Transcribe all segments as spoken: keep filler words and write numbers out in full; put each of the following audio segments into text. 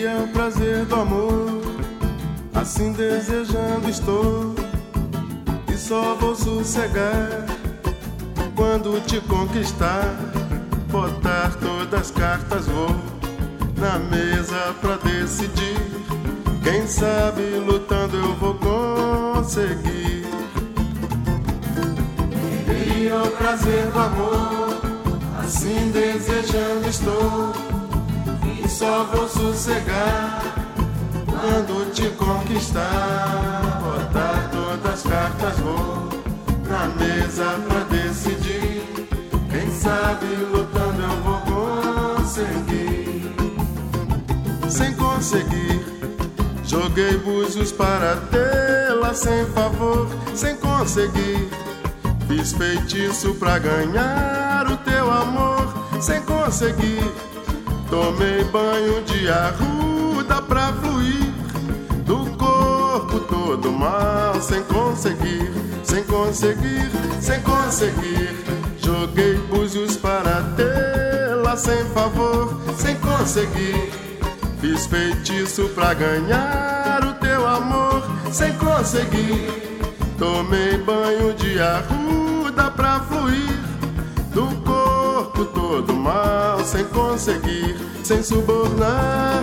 Queria o prazer do amor, assim desejando estou, e só vou sossegar quando te conquistar. Botar todas as cartas vou na mesa pra decidir. Quem sabe lutando eu vou conseguir. Queria o prazer do amor, assim desejando estou, e só vou sossegar quando te conquistar. Botar todas as cartas vou na mesa pra decidir. Quem sabe lutando eu vou conseguir. Sem conseguir, joguei búzios para tê-la sem favor. Sem conseguir, fiz feitiço pra ganhar o teu amor. Sem conseguir, tomei banho de arruda pra fluir do corpo todo mal. Sem conseguir, sem conseguir, sem conseguir, joguei búzios para tê-la sem favor. Sem conseguir, fiz feitiço pra ganhar o teu amor. Sem conseguir, tomei banho de arruda pra fluir do corpo todo mal. Sem conseguir, sem subornar,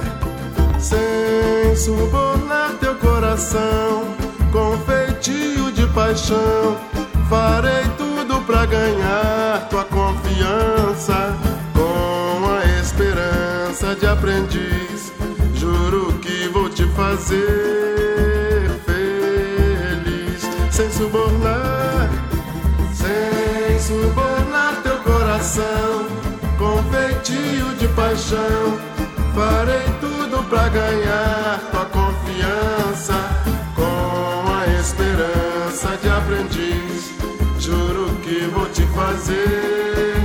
sem subornar teu coração com feitio de paixão. Farei tudo pra ganhar tua confiança com a esperança de aprendiz. Juro que vou te fazer feliz. Sem subornar, sem subornar teu coração com feitio de paixão. Farei tudo pra ganhar tua confiança com a esperança de aprendiz. Juro que vou te fazer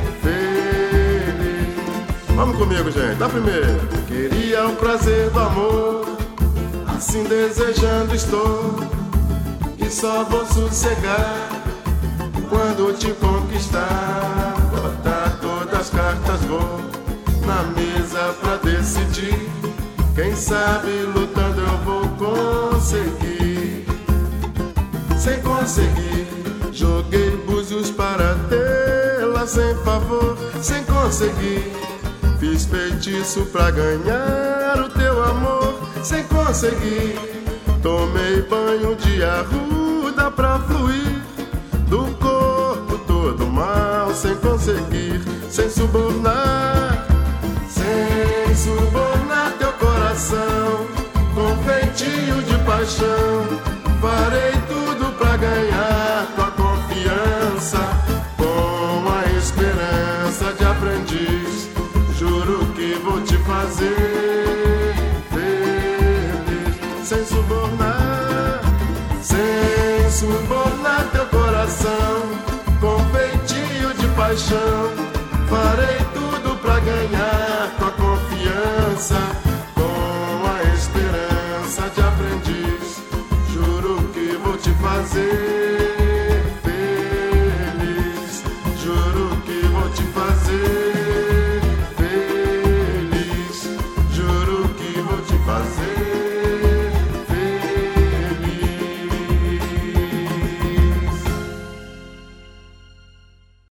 feliz. Vamos comigo, gente, da primeira. Queria o prazer do amor, assim desejando estou, e só vou sossegar quando te conquistar. Botar todas as cartas vou na mesa pra decidir. Quem sabe lutando eu vou conseguir. Sem conseguir, joguei búzios para tê-la sem favor. Sem conseguir, fiz feitiço pra ganhar o teu amor. Sem conseguir, tomei banho de arruda pra fluir do corpo todo mal. Sem conseguir, sem subornar, sem subornar teu coração com feitio de paixão. Farei tudo pra ganhar tua confiança com a esperança de aprendiz. Juro que vou te fazer feliz. Sem subornar, sem subornar teu coração com feitio de paixão. Farei tudo pra ganhar tua confiança com a esperança de aprendiz. Juro que vou te fazer